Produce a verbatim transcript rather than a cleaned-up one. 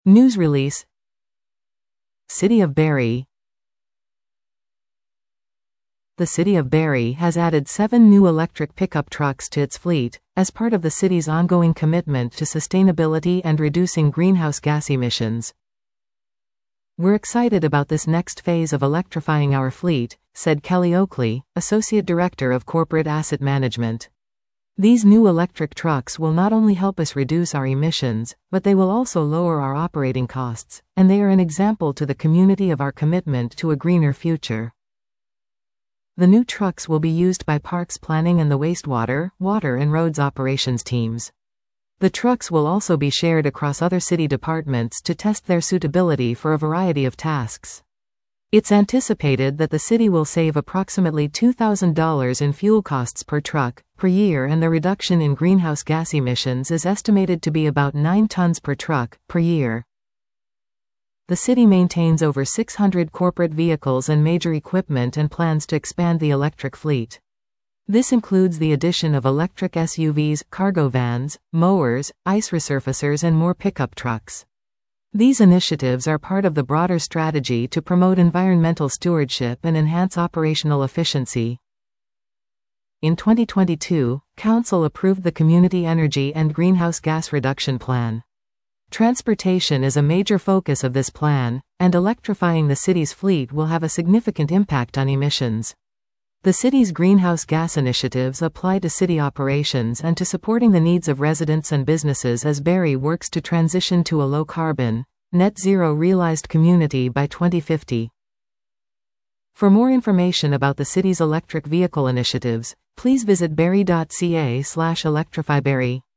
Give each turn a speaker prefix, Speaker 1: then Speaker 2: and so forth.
Speaker 1: News release. City of Barrie. The City of Barrie has added seven new electric pickup trucks to its fleet, as part of the city's ongoing commitment to sustainability and reducing greenhouse gas emissions. "We're excited about this next phase of electrifying our fleet," said Kelly Oakley, Associate Director of Corporate Asset Management. "These new electric trucks will not only help us reduce our emissions, but they will also lower our operating costs, and they are an example to the community of our commitment to a greener future." The new trucks will be used by Parks Planning and the Wastewater, Water and Roads Operations teams. The trucks will also be shared across other city departments to test their suitability for a variety of tasks. It's anticipated that the city will save approximately two thousand dollars in fuel costs per truck, per year, and the reduction in greenhouse gas emissions is estimated to be about nine tons per truck, per year. The city maintains over six hundred corporate vehicles and major equipment and plans to expand the electric fleet. This includes the addition of electric S U Vs, cargo vans, mowers, ice resurfacers, and more pickup trucks. These initiatives are part of the broader strategy to promote environmental stewardship and enhance operational efficiency. In twenty twenty-two, Council approved the Community Energy and Greenhouse Gas Reduction Plan. Transportation is a major focus of this plan, and electrifying the city's fleet will have a significant impact on emissions. The city's greenhouse gas initiatives apply to city operations and to supporting the needs of residents and businesses as Barrie works to transition to a low-carbon, net-zero realized community by twenty fifty. For more information about the city's electric vehicle initiatives, please visit barrie dot c a slash electrify barrie.